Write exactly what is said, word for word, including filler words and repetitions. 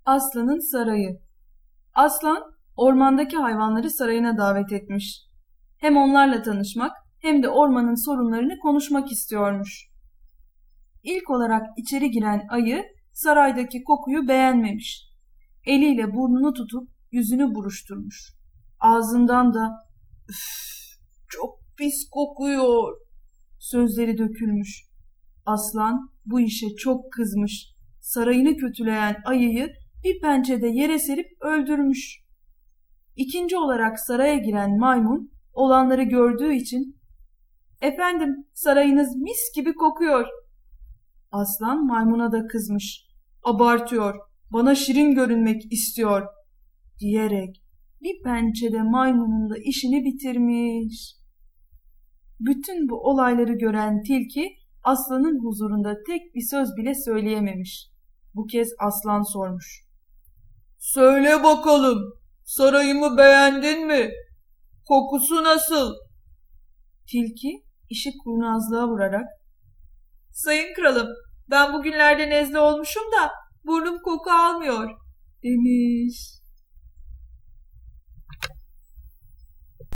Aslan'ın sarayı. Aslan, ormandaki hayvanları sarayına davet etmiş. Hem onlarla tanışmak hem de ormanın sorunlarını konuşmak istiyormuş. İlk olarak içeri giren ayı saraydaki kokuyu beğenmemiş. Eliyle burnunu tutup yüzünü buruşturmuş. Ağzından da "Üf, çok pis kokuyor" sözleri dökülmüş. Aslan bu işe çok kızmış. Sarayını kötüleyen ayıyı bir pençede yere serip öldürmüş. İkinci olarak saraya giren maymun olanları gördüğü için "Efendim, sarayınız mis gibi kokuyor." Aslan maymuna da kızmış. "Abartıyor, bana şirin görünmek istiyor" diyerek bir pençede maymunun da işini bitirmiş. Bütün bu olayları gören tilki aslanın huzurunda tek bir söz bile söyleyememiş. Bu kez aslan sormuş. "Söyle bakalım, sarayımı beğendin mi? Kokusu nasıl?" Tilki işi kurnazlığa vurarak "Sayın kralım, ben bugünlerde nezle olmuşum da burnum koku almıyor" demiş.